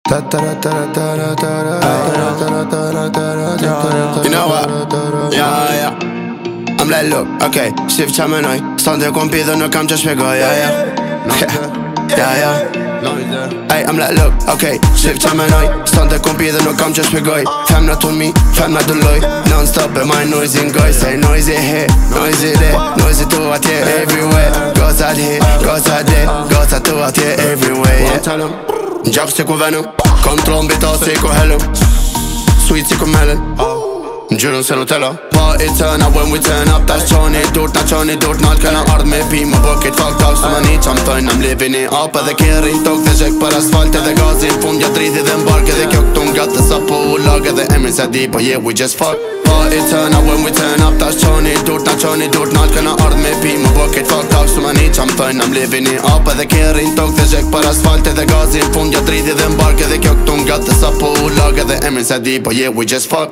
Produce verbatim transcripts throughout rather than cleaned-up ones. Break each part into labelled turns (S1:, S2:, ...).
S1: You know what? Yeah, yeah. I'm like, look, okay, shift qa menoj. Sante kom pi dhe nuk kam që shpjegoj, ja, ja. Ja, ja. Ej, I'm like, look, okay, shift qa menoj. Sante kom pi dhe nuk kam që shpjegoj. Femna tu mi, femna du loj. Non stop e my noisy n'goj. Say noisy here, noisy there, noisy tu atje everywhere. Goza here, goza there, goza tu atje everywhere, yeah. N'gjak si ku venu, kontrol mbita si ku helu. Sweet si ku melon, n'gjyrën se Nutella. Party turn up when we turn up. Tash qoni durt, na qoni durt. Nalt kena ardh me pi, më bucket fucked up. Së më një qam tojnë, I'm living it up. Edhe kjerin tok dhe gjek për asfalt. Edhe gazin fund, ja drithi dhe mbark. Edhe kjo këtu m'gatë sa po u lag. Edhe emrin se di, po yeah, we just fuck. Party turn up when we turn up. Tash qoni durt, na qoni durt. Nalt kena ardh me pi, më bucket fucked up. Së më një qam tojnë, I'm living it up. Edhe kjerin tok dhe gjek për asfalt. Edhe gazin fund, ja drithi dhe mbark. Edhe kjo këtu m'gatë sa po u lag. Edhe emrin se di, po yeah, we just fuck.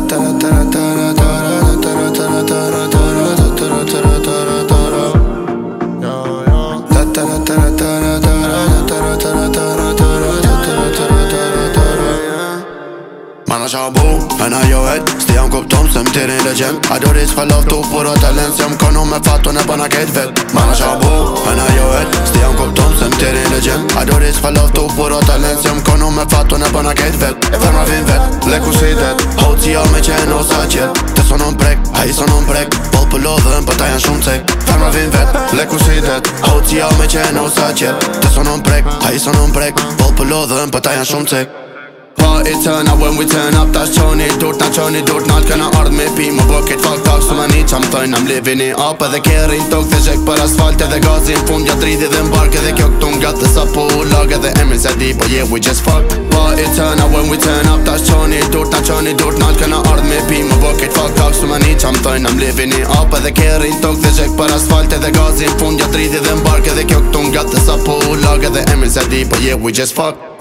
S1: Mana qa bu, e na jo het Sti jam kuptom se m'tirin legend A do ris fa love tu puro talent Se m'konu me fatu ne bana kejt vet Mana qa bu, e na jo het Sti jam kuptom se m'tirin legend A do ris fa love tu puro talent Se m'konu me fatu ne bana kejt vet Femra vin vet, le ku si det Hot si ja me qen o sa qet Te sonon prek, a i sonon prek Bol për lodhen, për ta janë shumë cek Femra vin vet, le ku si det Hot si ja me qen o sa qet Te sonon prek, a i sonon prek Bol për lodhen, për ta janë shumë cek Party turn up when we turn up. Tash qoni durt, na qoni durt. Nalt kena ardh me pi, më bucket fucked up. Së më një qam tojnë, I'm living it up. Edhe kjerin tok dhe gjek për asfalt. Edhe gazin fund, ja drithi dhe mbark. Edhe kjo këtu m'gatë sa po u lag. Edhe emrin se di, po yeah, we just fuck. Party turn up when we turn up. Tash qoni durt, na qoni durt. Nalt kena ardh me pi, më bucket fucked up. Së më një qam tojnë, I'm living it up. Edhe kjerin tok dhe gjek për asfalt. Edhe gazin fund, ja drithi dhe mbark. Edhe kjo këtu m'gatë sa po u lag. Edhe emrin se di, po yeah, we just fuck.